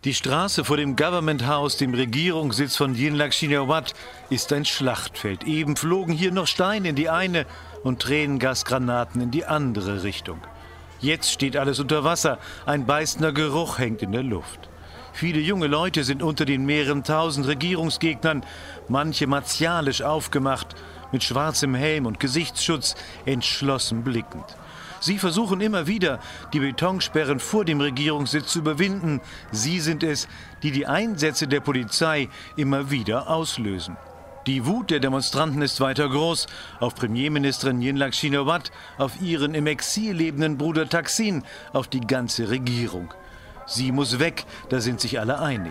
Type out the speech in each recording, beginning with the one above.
Die Straße vor dem Government House, dem Regierungssitz von Yingluck Shinawatra, ist ein Schlachtfeld. Eben flogen hier noch Steine in die eine und Tränengasgranaten in die andere Richtung. Jetzt steht alles unter Wasser, ein beißender Geruch hängt in der Luft. Viele junge Leute sind unter den mehreren tausend Regierungsgegnern, manche martialisch aufgemacht, mit schwarzem Helm und Gesichtsschutz, entschlossen blickend. Sie versuchen immer wieder, die Betonsperren vor dem Regierungssitz zu überwinden. Sie sind es, die die Einsätze der Polizei immer wieder auslösen. Die Wut der Demonstranten ist weiter groß auf Premierministerin Yingluck Shinawatra, auf ihren im Exil lebenden Bruder Thaksin, auf die ganze Regierung. Sie muss weg, da sind sich alle einig.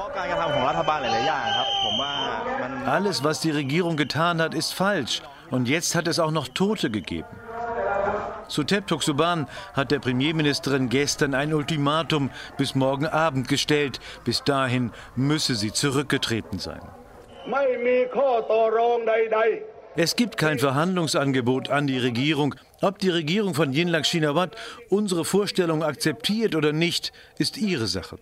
Alles, was die Regierung getan hat, ist falsch. Und jetzt hat es auch noch Tote gegeben. Suthep Thaugsuban hat der Premierministerin gestern ein Ultimatum bis morgen Abend gestellt. Bis dahin müsse sie zurückgetreten sein. Es gibt kein Verhandlungsangebot an die Regierung. Ob die Regierung von Yingluck Shinawatra unsere Vorstellung akzeptiert oder nicht, ist ihre Sache.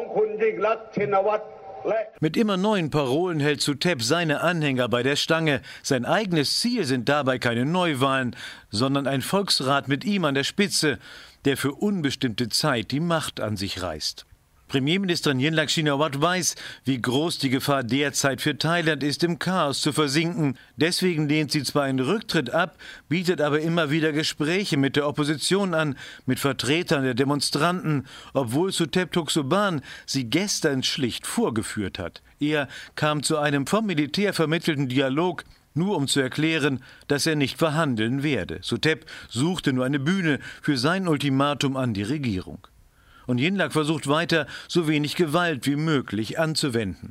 Mit immer neuen Parolen hält Suthep seine Anhänger bei der Stange. Sein eigenes Ziel sind dabei keine Neuwahlen, sondern ein Volksrat mit ihm an der Spitze, der für unbestimmte Zeit die Macht an sich reißt. Premierministerin Yingluck Shinawatra weiß, wie groß die Gefahr derzeit für Thailand ist, im Chaos zu versinken. Deswegen lehnt sie zwar einen Rücktritt ab, bietet aber immer wieder Gespräche mit der Opposition an, mit Vertretern der Demonstranten, obwohl Suthep Thaugsuban sie gestern schlicht vorgeführt hat. Er kam zu einem vom Militär vermittelten Dialog, nur um zu erklären, dass er nicht verhandeln werde. Suthep suchte nur eine Bühne für sein Ultimatum an die Regierung. Und Yingluck versucht weiter, so wenig Gewalt wie möglich anzuwenden.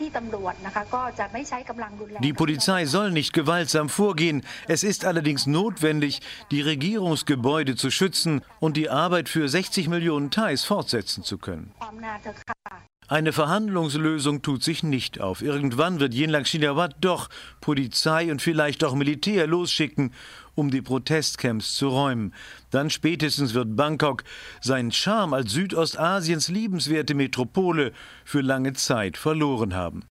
Die Polizei soll nicht gewaltsam vorgehen. Es ist allerdings notwendig, die Regierungsgebäude zu schützen und die Arbeit für 60 Millionen Thais fortsetzen zu können. Eine Verhandlungslösung tut sich nicht auf. Irgendwann wird Yingluck Shinawatra doch Polizei und vielleicht auch Militär losschicken, um die Protestcamps zu räumen. Dann spätestens wird Bangkok seinen Charme als Südostasiens liebenswerte Metropole für lange Zeit verloren haben.